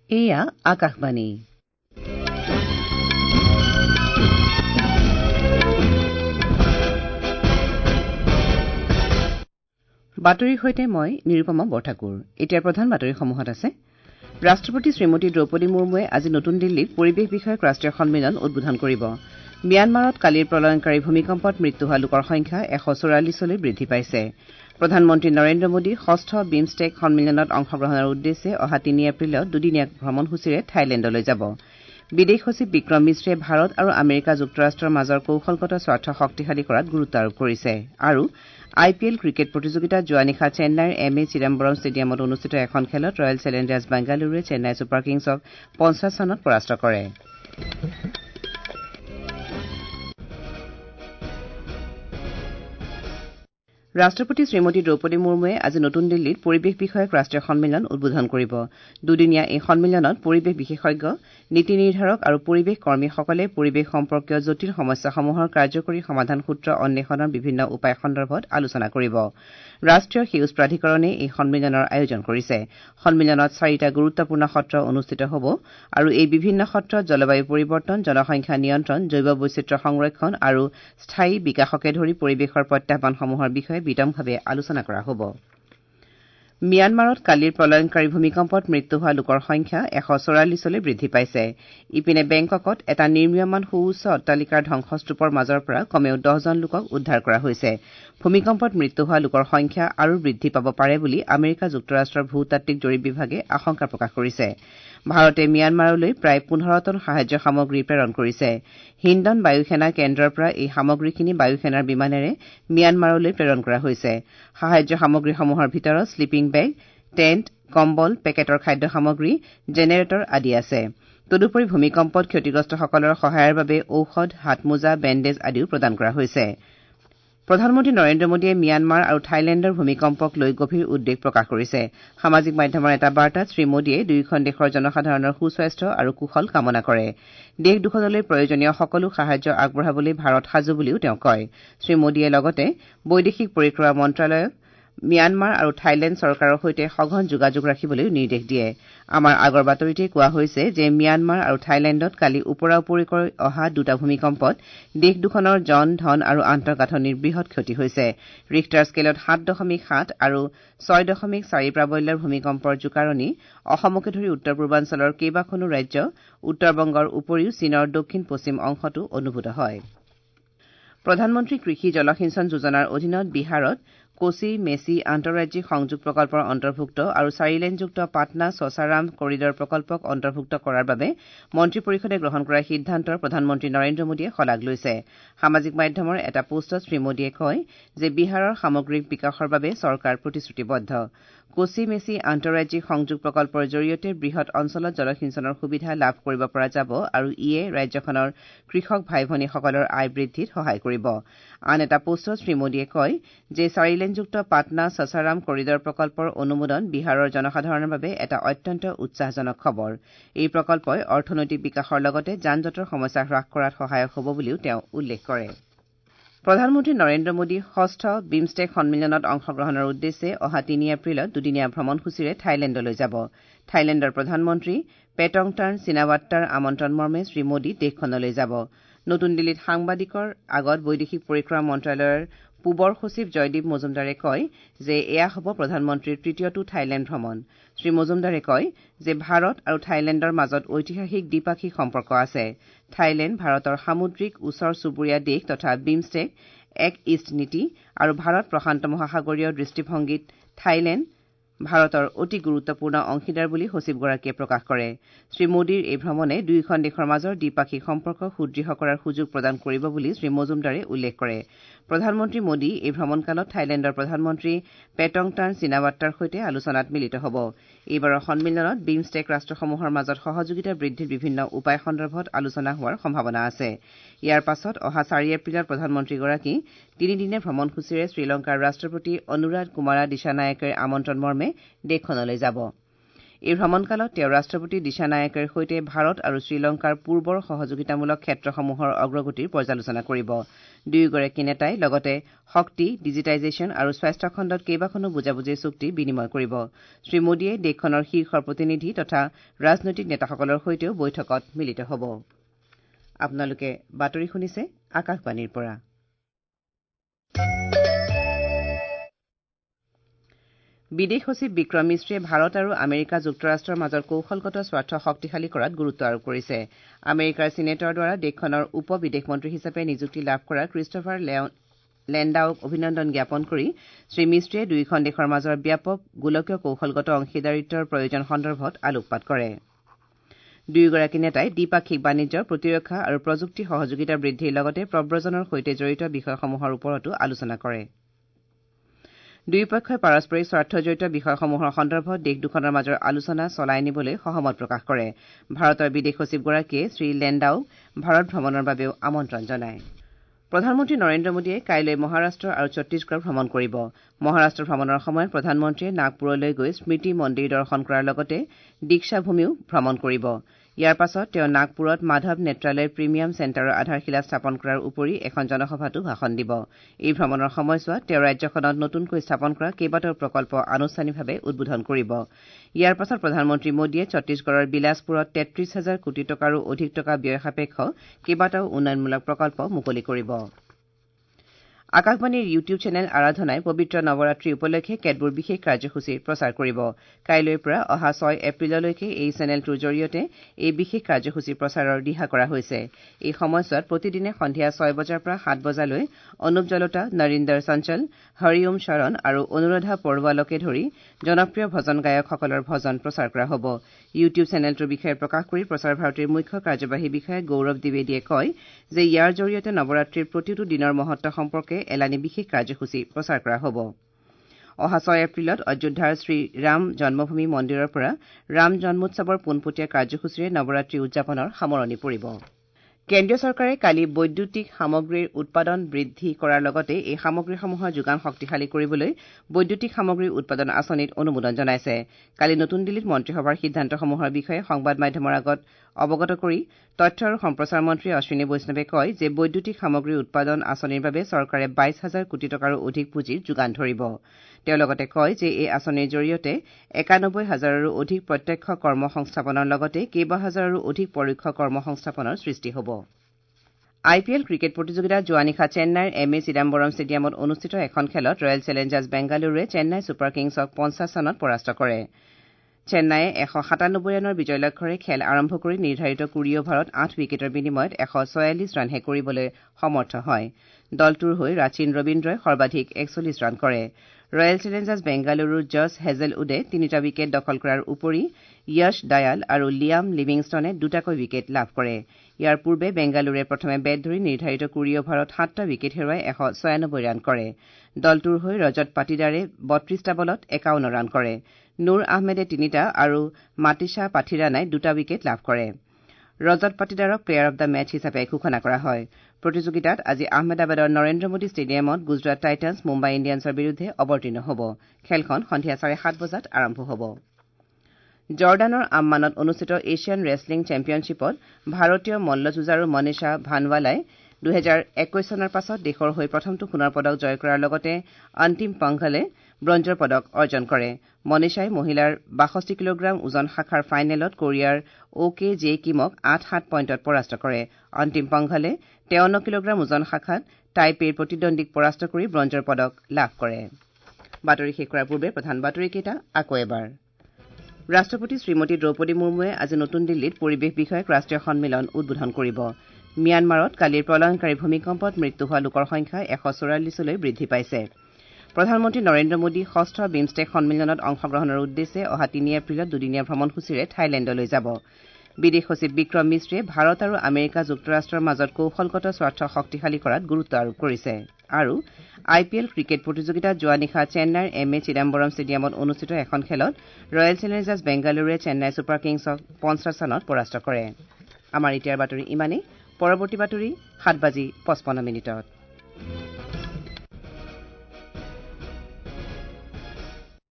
এয়া আকাশবাণী। বাতৰিৰ সৈতে মই নিৰুপমা বৰঠাকুৰ। এতিয়া প্ৰধান বাতৰিসমূহত আছে। ৰাষ্ট্ৰপতি শ্ৰীমতী দ্ৰৌপদী মুৰ্মুৱে আজি নতুন দিল্লীত পৰিৱেশ বিষয়ক ৰাষ্ট্ৰীয় সন্মিলন উদ্বোধন কৰিব। ম্যানমাৰত কালিৰ প্ৰলয়ংকাৰী ভূমিকম্পত মৃত্যু হোৱা লোকৰ সংখ্যা 144লৈ বৃদ্ধি পাইছে। প্ৰধানমন্ত্ৰী নৰেন্দ্ৰ মোদী ষষ্ঠ বিমষ্টেক সন্মিলনত অংশগ্ৰহণৰ উদ্দেশ্যে অহা ৩ এপ্ৰিলত দুদিনীয়া ভ্ৰমণসূচীৰে থাইলেণ্ডলৈ যাব। বিদেশ সচিব বিক্ৰম মিশ্ৰে ভাৰত আৰু আমেৰিকা যুক্তৰাষ্ট্ৰৰ মাজৰ কৌশলগত স্বাৰ্থ শক্তিশালী কৰাত গুৰুত্ব আৰোপ কৰিছে। আৰু IPL ক্ৰিকেট প্ৰতিযোগিতাত যোৱা নিশা চেন্নাইৰ MA চিদাম্বৰম ষ্টেডিয়ামত অনুষ্ঠিত এখন খেলত ৰয়েল চেলেঞ্জাৰ্ছ বেংগালুৰুৱে চেন্নাই ছুপাৰ কিংছক 50 ৰানত পৰাস্ত কৰে। ৰাষ্ট্ৰপতি শ্ৰীমতী দ্ৰৌপদী মুৰ্মুৱে আজি নতুন দিল্লীত পৰিৱেশ বিষয়ক ৰাষ্ট্ৰীয় সন্মিলন উদ্বোধন কৰিব। দুদিনীয়া এই সন্মিলনত পৰিৱেশ বিশেষজ্ঞ, নীতি নিৰ্ধাৰক আৰু পৰিৱেশ কৰ্মীসকলে পৰিৱেশ সম্পৰ্কীয় জটিল সমস্যাসমূহৰ কাৰ্যকৰী সমাধান সূত্ৰ অন্বেষণৰ বিভিন্ন উপায় সন্দৰ্ভত আলোচনা কৰিব। ৰাষ্ট্ৰীয় সেউজ প্ৰাধিকৰণে এই সন্মিলনৰ আয়োজন কৰিছে। সন্মিলনত 4টা গুৰুত্বপূৰ্ণ সত্ৰ অনুষ্ঠিত হ'ব আৰু এই বিভিন্ন সত্ৰত জলবায়ু পৰিৱৰ্তন, জনসংখ্যা নিয়ন্ত্ৰণ, জৈৱ বৈচিত্ৰ্য সংৰক্ষণ আৰু স্থায়ী বিকাশকে ধৰি পৰিৱেশৰ প্ৰত্যাহ্বানসমূহৰ বিষয়ে বিতংভাৱে আলোচনা কৰা হ'ব। ম্যানমাৰত কালিৰ প্ৰলয়ংকাৰী ভূমিকম্পত মৃত্যু হোৱা লোকৰ সংখ্যা 144লৈ বৃদ্ধি পাইছে। ইপিনে বেংককত এটা নিৰ্মীয়মান সুউচ্চ অট্টালিকাৰ ধ্বংসস্তূপৰ মাজৰ পৰা কমেও 10জন লোকক উদ্ধাৰ কৰা হৈছে। ভূমিকম্পত মৃত্যু হোৱা লোকৰ সংখ্যা আৰু বৃদ্ধি পাব পাৰে বুলি আমেৰিকা যুক্তৰাষ্ট্ৰৰ ভূতাত্ত্বিক জৰীপ বিভাগে আশংকা প্ৰকাশ কৰিছে। ভাৰতে ম্যানমাৰলৈ প্ৰায় 15 টন সাহায্য সামগ্ৰী প্ৰেৰণ কৰিছে। হিণ্ডন বায়ু সেনা কেন্দ্ৰৰ পৰা এই সামগ্ৰীখিনি বায়ু সেনাৰ বিমানেৰে ম্যানমাৰলৈ প্ৰেৰণ কৰা হৈছে। সাহায্য সামগ্ৰীসমূহৰ ভিতৰত শ্লিপিং বেগ, টেণ্ট, কম্বল, পেকেটৰ খাদ্য সামগ্ৰী, জেনেৰেটৰ আদি আছে। তদুপৰি ভূমিকম্পত ক্ষতিগ্ৰস্তসকলৰ সহায়ৰ বাবে ঔষধ, হাতমোজা, বেণ্ডেজ আদিও প্ৰদান কৰা হৈছে। প্ৰধানমন্ত্ৰী নৰেন্দ্ৰ মোদীয়ে ম্যানমাৰ আৰু থাইলেণ্ডৰ ভূমিকম্পক লৈ গভীৰ উদ্বেগ প্ৰকাশ কৰিছে। সামাজিক মাধ্যমৰ এটা বাৰ্তাত শ্ৰীমোদীয়ে দুয়োখন দেশৰ জনসাধাৰণৰ সুস্বাস্থ্য আৰু কুশল কামনা কৰে। দেশ দুখনলৈ প্ৰয়োজনীয় সকলো সাহায্য আগবঢ়াবলৈ ভাৰত সাজু বুলিও তেওঁ কয়। শ্ৰীমোদীয়ে লগতে বৈদেশিক পৰিক্ৰমা মন্ত্ৰালয়ক ম্যানমাৰ আৰু থাইলেণ্ড চৰকাৰৰ সৈতে সঘন যোগাযোগ ৰাখিবলৈ নিৰ্দেশ দিয়ে। আমাৰ আগৰ বাতৰিতে কোৱা হৈছে যে ম্যানমাৰ আৰু থাইলেণ্ডত কালি ওপৰা ওপৰিকৈ অহা দুটা ভূমিকম্পত দেশ দুখনৰ জন, ধন আৰু আন্তঃগাঁথনিৰ বৃহৎ ক্ষতি হৈছে। ৰিখটাৰ স্কেলত 7.7 আৰু 6.4 প্ৰাবল্যৰ ভূমিকম্পৰ জোকাৰণি অসমকে ধৰি উত্তৰ পূৰ্বাঞ্চলৰ কেইবাখনো ৰাজ্য, উত্তৰ বংগৰ উপৰিও চীনৰ দক্ষিণ পশ্চিম অংশতো অনুভূত হয়। প্ৰধানমন্ত্ৰী কৃষি জলসিঞ্চন যোজনাৰ অধীনত বিহাৰত কোচি মেচি আন্তঃৰাজ্যিক সংযোগ প্ৰকল্পৰ অন্তৰ্ভুক্ত আৰু 4 লেনযুক্ত পাটনা চচাৰাম কৰিডৰ প্ৰকল্পক অন্তৰ্ভুক্ত কৰাৰ বাবে মন্ত্ৰী পৰিষদে গ্ৰহণ কৰা সিদ্ধান্তৰ প্ৰধানমন্ত্ৰী নৰেন্দ্ৰ মোদীয়ে শলাগ লৈছে। সামাজিক মাধ্যমৰ এটা পোষ্টত শ্ৰীমোদীয়ে কয় যে বিহাৰৰ সামগ্ৰিক বিকাশৰ বাবে চৰকাৰ প্ৰতিশ্ৰুতিবদ্ধ। কোচি মেচি আন্তঃৰাজ্যিক সংযোগ প্ৰকল্পৰ জৰিয়তে বৃহৎ অঞ্চলত জলসিঞ্চনৰ সুবিধা লাভ কৰিব পৰা যাব আৰু ইয়ে ৰাজ্যখনৰ কৃষক ভাই ভনীসকলৰ আয় বৃদ্ধিত সহায় কৰিব। আন এটা পোষ্টত শ্ৰীমোদীয়ে কয় যে 4 লেনযুক্ত পাটনা চচাৰাম কৰিডৰ প্ৰকল্পৰ অনুমোদন বিহাৰৰ জনসাধাৰণৰ বাবে এটা অত্যন্ত উৎসাহজনক খবৰ। এই প্ৰকল্পই অৰ্থনৈতিক বিকাশৰ লগতে যান জঁটৰ সমস্যা হ্ৰাস কৰাত সহায়ক হ'ব বুলিও তেওঁ উল্লেখ কৰে। প্ৰধানমন্ত্ৰী নৰেন্দ্ৰ মোদী ষষ্ঠ বিমষ্টেক সন্মিলনত অংশগ্ৰহণৰ উদ্দেশ্যে অহা 3 এপ্ৰিলত দুদিনীয়া ভ্ৰমণসূচীৰে থাইলেণ্ডলৈ যাব। থাইলেণ্ডৰ প্ৰধানমন্ত্ৰী পেটংটাৰ্ণ চিনাৱাট্টাৰ আমন্ত্ৰণ মৰ্মে শ্ৰীমোদী দেশখনলৈ যাব। নতুন দিল্লীত সাংবাদিকৰ আগত বৈদেশিক পৰিক্ৰমা মন্ত্ৰালয়ৰ পূবৰ সচিব জয়দীপ মজুমদাৰে কয় যে এয়া হ'ব প্ৰধানমন্ত্ৰীৰ তৃতীয়টো থাইলেণ্ড ভ্ৰমণ। শ্ৰীমজুমদাৰে কয় যে ভাৰত আৰু থাইলেণ্ডৰ মাজত ঐতিহাসিক দ্বিপাক্ষিক সম্পৰ্ক আছে। থাইলেণ্ড ভাৰতৰ সামুদ্ৰিক ওচৰ চুবুৰীয়া দেশ তথা বিমষ্টেক, এক্ট ইষ্ট নীতি আৰু ভাৰত প্ৰশান্ত মহাসাগৰীয় দৃষ্টিভংগীত থাইলেণ্ড ভাৰতৰ অতি গুৰুত্বপূৰ্ণ অংশীদাৰ বুলি সচিবগৰাকীয়ে প্ৰকাশ কৰে। শ্ৰীমোদীৰ এই ভ্ৰমণে দুয়োখন দেশৰ মাজৰ দ্বিপাক্ষিক সম্পৰ্ক সুদৃঢ় কৰাৰ সুযোগ প্ৰদান কৰিব বুলি শ্ৰীমজুমদাৰে উল্লেখ কৰে। প্ৰধানমন্ত্ৰী মোদী এই ভ্ৰমণকালত থাইলেণ্ডৰ প্ৰধানমন্ত্ৰী পেটংটাৰ্ণ চিনাৱাট্টাৰ সৈতে আলোচনাত মিলিত হ'ব। এইবাৰৰ সন্মিলনত বিমষ্টেক ৰাষ্ট্ৰসমূহৰ মাজত সহযোগিতা বৃদ্ধিৰ বিভিন্ন উপায় সন্দৰ্ভত আলোচনা হোৱাৰ সম্ভাৱনা আছে। ইয়াৰ পাছত অহা 4 এপ্ৰিলত প্ৰধানমন্ত্ৰীগৰাকী 3 দিনীয়া ভ্ৰমণসূচীৰে শ্ৰীলংকাৰ ৰাষ্ট্ৰপতি অনুৰাগ কুমাৰা দিছানায়েকেৰ আমন্ত্ৰণ মৰ্মে দেশখনলৈ যাব। এই ভ্ৰমণকালত তেওঁ ৰাষ্ট্ৰপতি দিশা নায়েকৰ সৈতে ভাৰত আৰু শ্ৰীলংকাৰ পূৰ্বৰ সহযোগিতামূলক ক্ষেত্ৰসমূহৰ অগ্ৰগতিৰ পৰ্যালোচনা কৰিব দুয়োগৰাকী নেতাই লগতে শক্তি ডিজিটাইজেশ্যন আৰু স্বাস্থ্য খণ্ডত কেইবাখনো বুজাবুজিৰ চুক্তি বিনিময় কৰিব শ্ৰীমোদীয়ে দেশখনৰ শীৰ্ষ প্ৰতিনিধি তথা ৰাজনৈতিক নেতাসকলৰ সৈতেও বৈঠকত মিলিত হ'ব আপোনালোকে বাতৰি শুনিছে আকাশবাণীৰ পৰা বিদেশ সচিব বিক্ৰম মিশ্ৰে ভাৰত আৰু আমেৰিকা যুক্তৰাষ্ট্ৰৰ মাজৰ কৌশলগত স্বাৰ্থ শক্তিশালী কৰাত গুৰুত্ব আৰোপ কৰিছে আমেৰিকাৰ চিনেটৰ দ্বাৰা দেশখনৰ উপ বিদেশ মন্ত্ৰী হিচাপে নিযুক্তি লাভ কৰা ক্ৰিষ্টফাৰ লেণ্ডাউক অভিনন্দন জ্ঞাপন কৰি শ্ৰীমিশ্ৰে দুয়োখন দেশৰ মাজৰ ব্যাপক গোলকীয় কৌশলগত অংশীদাৰিত্বৰ প্ৰয়োজন সন্দৰ্ভত আলোকপাত কৰে দুয়োগৰাকী নেতাই দ্বিপাক্ষিক বাণিজ্য প্ৰতিৰক্ষা আৰু প্ৰযুক্তি সহযোগিতা বৃদ্ধিৰ লগতে প্ৰব্ৰজনৰ সৈতে জড়িত বিষয়সমূহৰ ওপৰতো আলোচনা কৰে দুয়োপক্ষই পাৰস্পৰিক স্বাৰ্থজড়িত বিষয়সমূহৰ সন্দৰ্ভত দেশ দুখনৰ মাজৰ আলোচনা চলাই নিবলৈ সহমত প্ৰকাশ কৰে ভাৰতৰ বিদেশ সচিবগৰাকীয়ে শ্ৰী লেণ্ডাউক ভাৰত ভ্ৰমণৰ বাবেও আমন্ত্ৰণ জনায় প্ৰধানমন্ত্ৰী নৰেন্দ্ৰ মোদীয়ে কাইলৈ মহাৰাট্ট আৰু ছত্তীশগড় ভ্ৰমণ কৰিব মহাৰাট্ট ভ্ৰমণৰ সময়ত প্ৰধানমন্ত্ৰীয়ে নাগপুৰলৈ গৈ স্মৃতি মন্দিৰ দৰ্শন কৰাৰ লগতে দীক্ষাভূমিও ভ্ৰমণ কৰিব ইয়াৰ পাছত তেওঁ নাগপুৰত মাধৱ নেত্ৰালয় প্ৰিমিয়াম চেণ্টাৰৰ আধাৰশিলা স্থাপন কৰাৰ উপৰি এখন জনসভাতো ভাষণ দিব এই ভ্ৰমণৰ সময়ছোৱাত তেওঁ ৰাজ্যখনত নতুনকৈ স্থাপন কৰা কেইবাটাও প্ৰকল্প আনুষ্ঠানিকভাৱে উদ্বোধন কৰিব ইয়াৰ পাছত প্ৰধানমন্ত্ৰী মোদীয়ে ছত্তীশগড়ৰ বিলাসপুৰত ৩৩,০০০ কোটি টকাৰো অধিক টকা ব্যয় সাপেক্ষ কেইবাটাও উন্নয়নমূলক প্ৰকল্প মুকলি কৰিব আকাশবাণীৰ ইউটিউব চেনেল আৰাধনাই পবিত্ৰ নৱৰাত্ৰি উপলক্ষে কেতবোৰ বিশেষ কাৰ্যসূচীৰ প্ৰচাৰ কৰিব কাইলৈৰ পৰা অহা ৬ এপ্ৰিললৈকে এই চেনেলটোৰ জৰিয়তে এই বিশেষ কাৰ্যসূচী প্ৰচাৰৰ দিহা কৰা হৈছে এই সময়ছোৱাত প্ৰতিদিনে সন্ধিয়া ৬ বজাৰ পৰা ৭ বজালৈ অনুপ জলোটা নৰিন্দৰ চঞ্চল হৰিওম শৰণ আৰু অনুৰাধা পৰুৱালকে ধৰি জনপ্ৰিয় ভজন গায়কসকলৰ ভজন প্ৰচাৰ কৰা হ'ব ইউটিউব চেনেলটোৰ বিষয়ে প্ৰকাশ কৰি প্ৰচাৰ ভাৰতীৰ মুখ্য কাৰ্যবাহী বিষয়া গৌৰৱ দ্বিবেদীয়ে কয় যে ইয়াৰ জৰিয়তে নৱৰাত্ৰিৰ প্ৰতিটো দিনৰ মহত্ব সম্পৰ্কে এলানি বিশেষ কাৰ্যসূচী প্ৰচাৰ কৰা হ'ব অহা ৬ এপ্ৰিলত অযোধ্যাৰ শ্ৰীৰাম জন্মভূমি মন্দিৰৰ পৰা ৰাম জন্মোৎসৱৰ পোনপটীয়া কাৰ্যসূচীৰে নৱৰাত্ৰি উদযাপনৰ সামৰণি পৰিব কেন্দ্ৰীয় চৰকাৰে কালি বৈদ্যুতিক সামগ্ৰীৰ উৎপাদন বৃদ্ধি কৰাৰ লগতে এই সামগ্ৰীসমূহৰ যোগান শক্তিশালী কৰিবলৈ বৈদ্যুতিক সামগ্ৰী উৎপাদন আঁচনিত অনুমোদন জনাইছে কালি নতুন দিল্লীত মন্ত্ৰীসভাৰ সিদ্ধান্তসমূহৰ বিষয়ে সংবাদ মাধ্যমৰ আগত অৱগত কৰি তথ্য আৰু সম্প্ৰচাৰ মন্ত্ৰী অশ্বিনী বৈষ্ণৱে কয় যে বৈদ্যুতিক সামগ্ৰী উৎপাদন আঁচনিৰ বাবে চৰকাৰে ২২,০০০ কোটি টকাৰো অধিক পুঁজিৰ যোগান ধৰিব তেওঁ লগতে কয় যে এই আঁচনিৰ জৰিয়তে ৯১,০০০ৰো অধিক প্ৰত্যক্ষ কৰ্ম সংস্থাপনৰ লগতে কেইবাহাজাৰৰো অধিক পৰোক্ষ কৰ্ম সংস্থাপনৰ সৃষ্টি হ'ব IPL ক্ৰিকেট প্ৰতিযোগিতাত যোৱা নিশা চেন্নাইৰ এম এ চিদাম্বৰম ষ্টেডিয়ামত অনুষ্ঠিত এখন খেলত ৰয়েল চেলেঞ্জাৰ্ছ বেংগালুৰুৱে চেন্নাই ছুপাৰ কিংছক ৫০ ৰানত পৰাস্ত কৰে চেন্নায়ে ১৯৭ ৰানৰ বিজয় লক্ষ্যৰে খেল আৰম্ভ কৰি নিৰ্ধাৰিত ২০ অভাৰত ৮ উইকেটৰ বিনিময়ত ১৪৬ ৰানহে কৰিবলৈ সমৰ্থ হয় দলটোৰ হৈ ৰাচিন ৰবীন্দ্ৰই সৰ্বাধিক ৪১ ৰান কৰে ৰয়েল চেলেঞ্জাৰ্ছ বেংগালুৰুৰ জছ হেজেলউডে ৩টা উইকেট দখল কৰাৰ উপৰি য়শ ডায়াল আৰু লিয়াম লিভিংষ্টনে ২টাকৈ উইকেট লাভ কৰে ইয়াৰ পূৰ্বে বেংগালুৰুৱে প্ৰথমে বেট ধৰি নিৰ্ধাৰিত ২০ অভাৰত ৭টা উইকেট হেৰুৱাই ১৯৬ ৰান কৰে দলটোৰ হৈ ৰজত পাটিদাৰে ৩২টা বলত ৫১ ৰান কৰে নুৰ আহমেদে ৩টা আৰু মাটিশা পাথিৰানাই ২টা উইকেট লাভ কৰে ৰজত পাটিদাৰক প্লেয়াৰ অব দ্য মেচ হিচাপে ঘোষণা কৰা হয় প্ৰতিযোগিতাত আজি আহমেদাবাদৰ নৰেন্দ্ৰ মোদী ষ্টেডিয়ামত গুজৰাট টাইটান্ছ মুম্বাই ইণ্ডিয়ানছৰ বিৰুদ্ধে অৱতীৰ্ণ হ'ব খেলখন সন্ধিয়া ৭:৩০ বজাত আৰম্ভ হ'ব জৰ্ডানৰ আম্মানত অনুষ্ঠিত এছিয়ান ৰেছলিং চেম্পিয়নশ্বিপত ভাৰতীয় মল্লযুঁজাৰু মনীষা ভানৱালাই ২০২১ চনৰ পাছত দেশৰ হৈ প্ৰথমটো সোণৰ পদক জয় কৰাৰ লগতে অন্তিম পংঘলে ব্ৰঞ্জৰ পদক অৰ্জন কৰে মনীষাই মহিলাৰ ৬২ কিলোগ্ৰাম ওজন শাখাৰ ফাইনেলত কোৰিয়াৰ অ'কে জে কিমক ৮-৭ পইণ্টত পৰাস্ত কৰে অন্তিম পংঘলে ৫৩ কিলোগ্ৰাম ওজন শাখাত টাইপেইৰ প্ৰতিদ্বন্দ্বীক পৰাস্ত কৰি ব্ৰঞ্জৰ পদক লাভ কৰে বাতৰি শেষ কৰাৰ পূৰ্বে প্ৰধান বাতৰিকেইটা আকৌ এবাৰ ৰাষ্ট্ৰপতি শ্ৰীমতী দ্ৰৌপদী মুৰ্মুৱে আজি নতুন দিল্লীত পৰিৱেশ বিষয়ক ৰাষ্ট্ৰীয় সন্মিলন উদ্বোধন কৰিব ম্যানমাৰত কালিৰ প্ৰলয়ংকাৰী ভূমিকম্পত মৃত্যু হোৱা লোকৰ সংখ্যা ১৪৪লৈ বৃদ্ধি পাইছে প্ৰধানমন্ত্ৰী নৰেন্দ্ৰ মোদী ষষ্ঠ বিমষ্টেক সন্মিলনত অংশগ্ৰহণৰ উদ্দেশ্যে অহা ৩ এপ্ৰিলত দুদিনীয়া ভ্ৰমণসূচীৰে থাইলেণ্ডলৈ যাব বিদেশ সচিব বিক্ৰম মিশ্ৰে ভাৰত আৰু আমেৰিকা যুক্তৰাষ্ট্ৰৰ মাজত কৌশলগত স্বাৰ্থ শক্তিশালী কৰাত গুৰুত্ব আৰোপ কৰিছে আৰু IPL ক্ৰিকেট প্ৰতিযোগিতাত যোৱা নিশা চেন্নাইৰ এম এ চিদাম্বৰম ষ্টেডিয়ামত অনুষ্ঠিত এখন খেলত ৰয়েল চেলেঞ্জাৰ্ছ বেংগালুৰুৱে চেন্নাই ছুপাৰ কিংছক ৫০ ৰানত পৰাস্ত কৰে আমাৰ এতিয়াৰ বাতৰি ইমানেই পৰৱৰ্তী বাতৰি ৭:৫৫